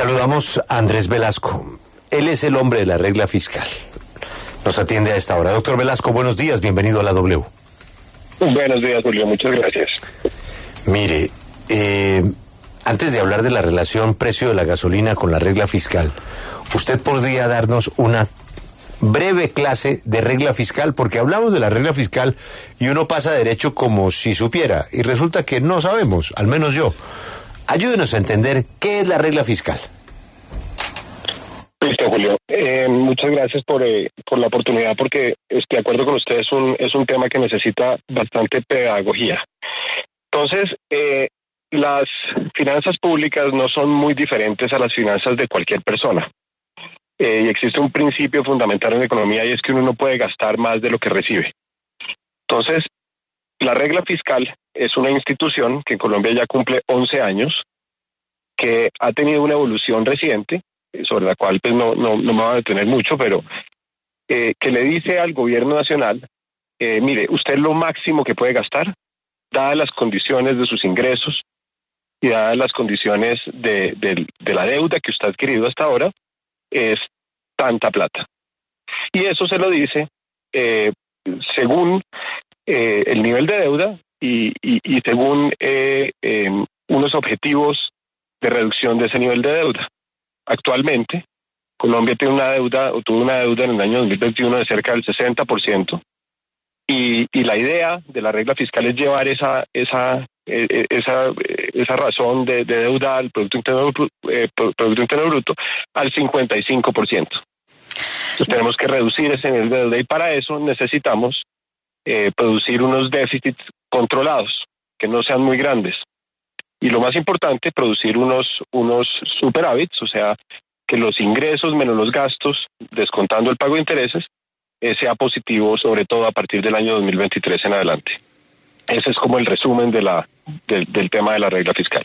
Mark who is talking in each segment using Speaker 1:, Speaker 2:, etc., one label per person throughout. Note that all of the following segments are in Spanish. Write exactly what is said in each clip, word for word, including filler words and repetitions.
Speaker 1: Saludamos a Andrés Velasco. Él es el hombre de la regla fiscal. Nos atiende a esta hora. Doctor Velasco, buenos días, bienvenido a la W.
Speaker 2: Buenos días, Julio, muchas gracias.
Speaker 1: Mire, eh, antes de hablar de la relación precio de la gasolina con la regla fiscal, ¿usted podría darnos una breve clase de regla fiscal? Porque hablamos de la regla fiscal y uno pasa derecho como si supiera, y resulta que no sabemos, al menos yo. Ayúdenos a entender qué es la regla fiscal.
Speaker 2: Listo, Julio. Eh, muchas gracias por, eh, por la oportunidad, porque estoy de acuerdo con usted, es un, es un tema que necesita bastante pedagogía. Entonces, eh, las finanzas públicas no son muy diferentes a las finanzas de cualquier persona. Eh, y existe un principio fundamental en la economía, y es que uno no puede gastar más de lo que recibe. Entonces, la regla fiscal es una institución que en Colombia ya cumple once años, que ha tenido una evolución reciente, sobre la cual pues no, no, no me voy a detener mucho, pero eh, que le dice al gobierno nacional, eh, mire, usted lo máximo que puede gastar, dadas las condiciones de sus ingresos y dadas las condiciones de, de, de la deuda que usted ha adquirido hasta ahora, es tanta plata. Y eso se lo dice eh, según eh, el nivel de deuda y, y, y según eh, eh, unos objetivos de reducción de ese nivel de deuda. Actualmente, Colombia tiene una deuda, o tuvo una deuda en el año dos mil veintiuno de cerca del sesenta por ciento, y, y la idea de la regla fiscal es llevar esa esa esa esa razón de, de deuda al Producto Interno, eh, Producto Interno Bruto al cincuenta y cinco por ciento. Entonces tenemos que reducir ese nivel de deuda, y para eso necesitamos eh, producir unos déficits controlados, que no sean muy grandes. Y lo más importante, producir unos, unos superávits, o sea, que los ingresos menos los gastos, descontando el pago de intereses, eh, sea positivo, sobre todo a partir del año dos mil veintitrés en adelante. Ese es como el resumen de la, de, del tema de la regla fiscal.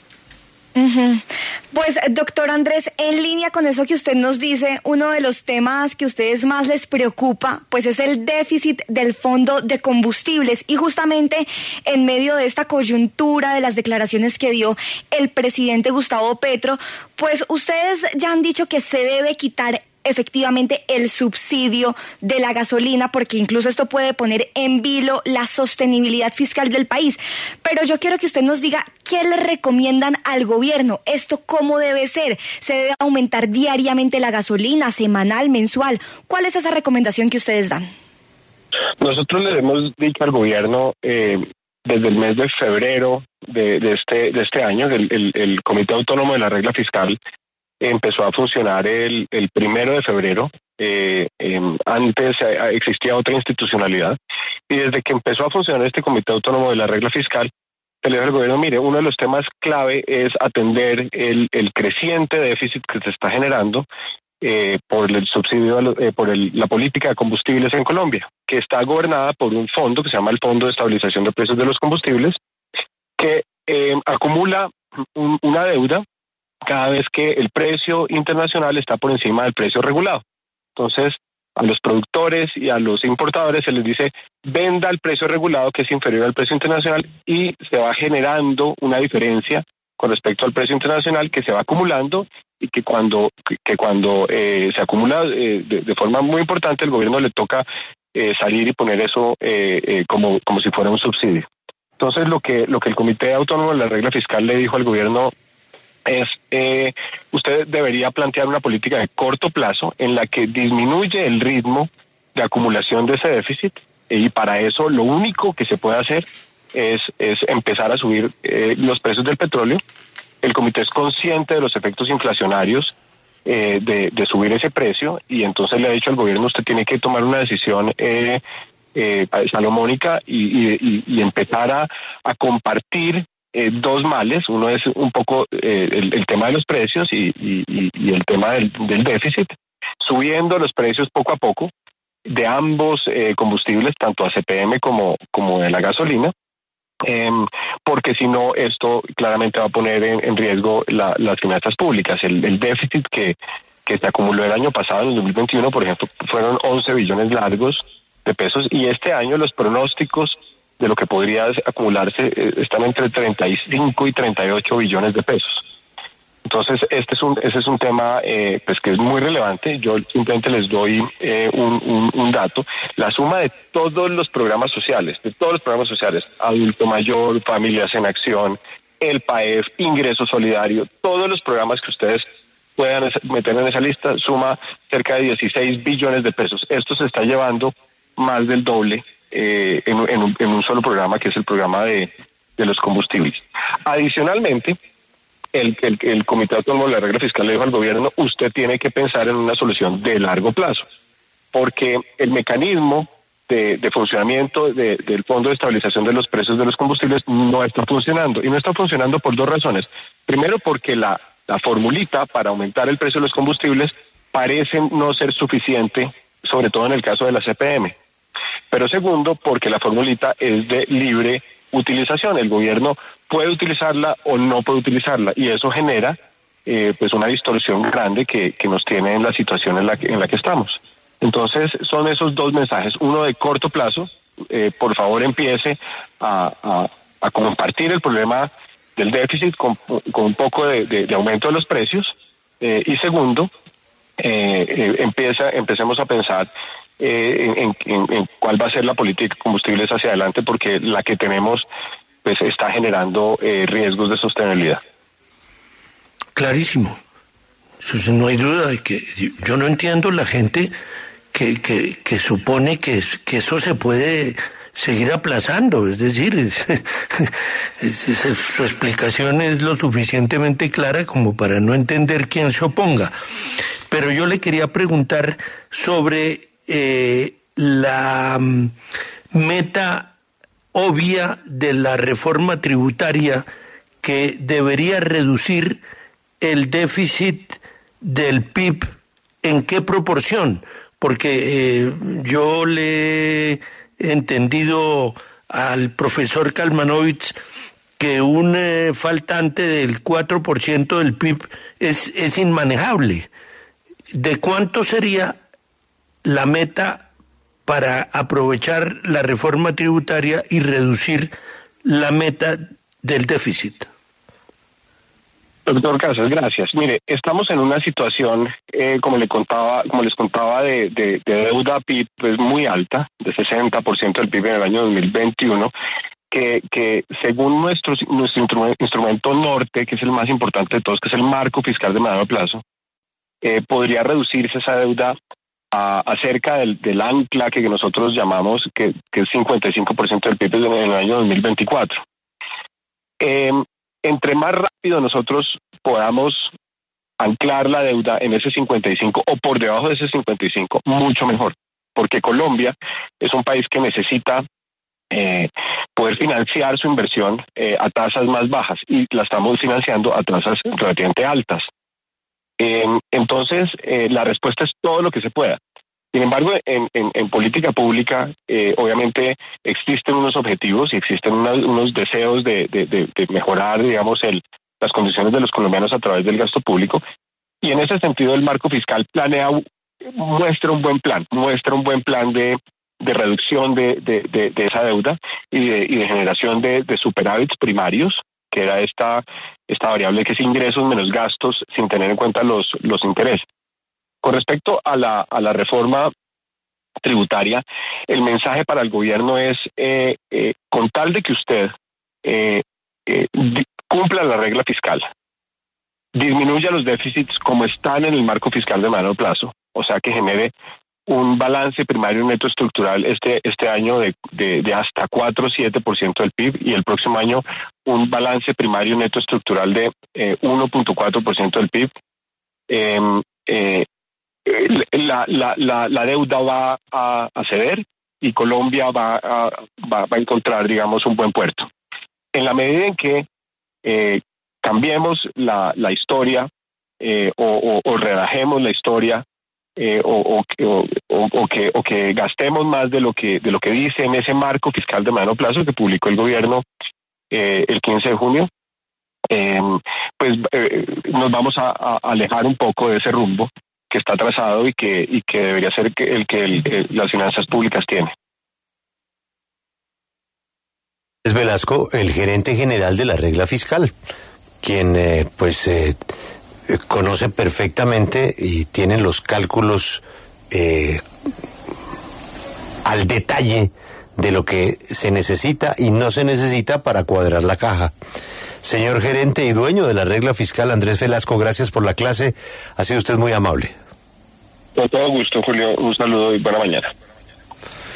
Speaker 3: Uh-huh. Pues, doctor Andrés, en línea con eso que usted nos dice, uno de los temas que a ustedes más les preocupa, pues es el déficit del fondo de combustibles, y justamente en medio de esta coyuntura de las declaraciones que dio el presidente Gustavo Petro, pues ustedes ya han dicho que se debe quitar efectivamente el subsidio de la gasolina, porque incluso esto puede poner en vilo la sostenibilidad fiscal del país. Pero yo quiero que usted nos diga qué le recomiendan al gobierno, esto cómo debe ser, se debe aumentar diariamente la gasolina, semanal, mensual. ¿Cuál es esa recomendación que ustedes dan?
Speaker 2: Nosotros le hemos dicho al gobierno eh, desde el mes de febrero de, de este de este año, el, el, el Comité Autónomo de la Regla Fiscal empezó a funcionar el, el primero de febrero. Eh, eh, antes eh, existía otra institucionalidad, y desde que empezó a funcionar este Comité Autónomo de la Regla Fiscal, se le dijo al gobierno, mire, uno de los temas clave es atender el, el creciente déficit que se está generando eh, por el subsidio, eh, por el, la política de combustibles en Colombia, que está gobernada por un fondo que se llama el Fondo de Estabilización de Precios de los Combustibles, que eh, acumula un, una deuda cada vez que el precio internacional está por encima del precio regulado. Entonces, a los productores y a los importadores se les dice, venda al precio regulado, que es inferior al precio internacional, y se va generando una diferencia con respecto al precio internacional que se va acumulando, y que cuando que, que cuando eh, se acumula eh, de, de forma muy importante, el gobierno le toca eh, salir y poner eso eh, eh, como, como si fuera un subsidio. Entonces, lo que, lo que el Comité Autónomo de la Regla Fiscal le dijo al gobierno es, eh, usted debería plantear una política de corto plazo en la que disminuye el ritmo de acumulación de ese déficit, y para eso lo único que se puede hacer es, es empezar a subir eh, los precios del petróleo. El comité es consciente de los efectos inflacionarios eh, de, de subir ese precio, y entonces le ha dicho al gobierno, usted tiene que tomar una decisión eh, eh, salomónica y, y, y empezar a, a compartir Eh, dos males. Uno es un poco eh, el, el tema de los precios y, y, y el tema del, del déficit, subiendo los precios poco a poco de ambos eh, combustibles, tanto A C P M como, como de la gasolina, eh, porque si no, esto claramente va a poner en, en riesgo la, las finanzas públicas. El, el déficit que, que se acumuló el año pasado, en el dos mil veintiuno, por ejemplo, fueron once billones largos de pesos, y este año los pronósticos de lo que podría acumularse eh, están entre treinta y cinco y treinta y ocho billones de pesos. Entonces, este es un, ese es un tema eh, pues que es muy relevante. Yo simplemente les doy eh, un, un, un dato. La suma de todos los programas sociales, de todos los programas sociales, adulto mayor, familias en acción, el P A E F, ingreso solidario, todos los programas que ustedes puedan meter en esa lista, suma cerca de dieciséis billones de pesos. Esto se está llevando más del doble eh, en, en, un, en un solo programa, que es el programa de, de los combustibles. Adicionalmente, El, el, el Comité Autónomo de la Regla Fiscal le dijo al gobierno, usted tiene que pensar en una solución de largo plazo, porque el mecanismo de, de funcionamiento de, del Fondo de Estabilización de los Precios de los Combustibles no está funcionando, y no está funcionando por dos razones. Primero, porque la, la formulita para aumentar el precio de los combustibles parece no ser suficiente, sobre todo en el caso de la C P M. Pero segundo, porque la formulita es de libre utilización. El gobierno puede utilizarla o no puede utilizarla, y eso genera eh, pues una distorsión grande que, que nos tiene en la situación en la que, en la que estamos. Entonces son esos dos mensajes, uno de corto plazo, eh, por favor empiece a, a, a compartir el problema del déficit con, con un poco de, de, de aumento de los precios, eh, y segundo, eh, eh, empieza, empecemos a pensar Eh, en, en, en cuál va a ser la política de combustibles hacia adelante, porque la que tenemos pues está generando eh, riesgos de sostenibilidad.
Speaker 4: Clarísimo. Eso, no hay duda de que yo no entiendo la gente que, que, que supone que, que eso se puede seguir aplazando. Es decir, es, es, es, su explicación es lo suficientemente clara como para no entender quién se oponga. Pero yo le quería preguntar sobre Eh, la um, meta obvia de la reforma tributaria, que debería reducir el déficit del P I B. ¿En qué proporción? Porque eh, yo le he entendido al profesor Kalmanovitz que un eh, faltante del cuatro por ciento del P I B es, es inmanejable. ¿De cuánto sería la meta para aprovechar la reforma tributaria y reducir la meta del déficit?
Speaker 2: Doctor Casas, gracias. Mire, estamos en una situación, eh, como le contaba, como les contaba, de, de, de deuda P I B pues muy alta, de sesenta por ciento del P I B en el año dos mil veintiuno, que, que según nuestro, nuestro instrumento norte, que es el más importante de todos, que es el marco fiscal de mediano plazo, eh, podría reducirse esa deuda a, a cerca del, del ancla que nosotros llamamos, que, que es cincuenta y cinco por ciento del P I B en el año dos mil veinticuatro. Eh, entre más rápido nosotros podamos anclar la deuda en ese cincuenta y cinco o por debajo de ese cincuenta y cinco, mucho mejor, porque Colombia es un país que necesita eh, poder financiar su inversión eh, a tasas más bajas, y la estamos financiando a tasas relativamente altas. Eh, entonces, eh, la respuesta es todo lo que se pueda. Sin embargo, en, en, en política pública, eh, obviamente existen unos objetivos y existen una, unos deseos de, de, de, de mejorar, digamos, el, las condiciones de los colombianos a través del gasto público. Y en ese sentido, el marco fiscal planea, muestra un buen plan, muestra un buen plan de, de reducción de, de, de, de esa deuda y de, y de generación de, de superávits primarios, que era esta, esta variable que es ingresos menos gastos sin tener en cuenta los, los intereses. Con respecto a la, a la reforma tributaria, el mensaje para el gobierno es, eh, eh, con tal de que usted eh, eh, cumpla la regla fiscal, disminuya los déficits como están en el marco fiscal de mediano plazo, o sea que genere un balance primario neto estructural este este año de, de, de hasta cuatro coma siete por ciento del P I B, y el próximo año un balance primario neto estructural de eh, uno punto cuatro por ciento del P I B. Eh, eh, la, la, la, la deuda va a, a ceder y Colombia va a, va, va a encontrar, digamos, un buen puerto. En la medida en que eh, cambiemos la, la historia eh, o, o, o redajemos la historia, Eh, o, o, o, o, que, o que gastemos más de lo que de lo que dice en ese marco fiscal de mediano plazo que publicó el gobierno eh, el quince de junio, eh, pues eh, nos vamos a, a alejar un poco de ese rumbo que está trazado y que y que debería ser que, el que el, el, las finanzas públicas tienen.
Speaker 1: Es Velasco, el gerente general de la regla fiscal, quien eh, pues eh, eh, conoce perfectamente y tiene los cálculos eh, al detalle de lo que se necesita y no se necesita para cuadrar la caja. Señor gerente y dueño de la regla fiscal, Andrés Velasco, gracias por la clase. Ha sido usted muy amable.
Speaker 2: Con todo gusto, Julio. Un saludo y buena mañana.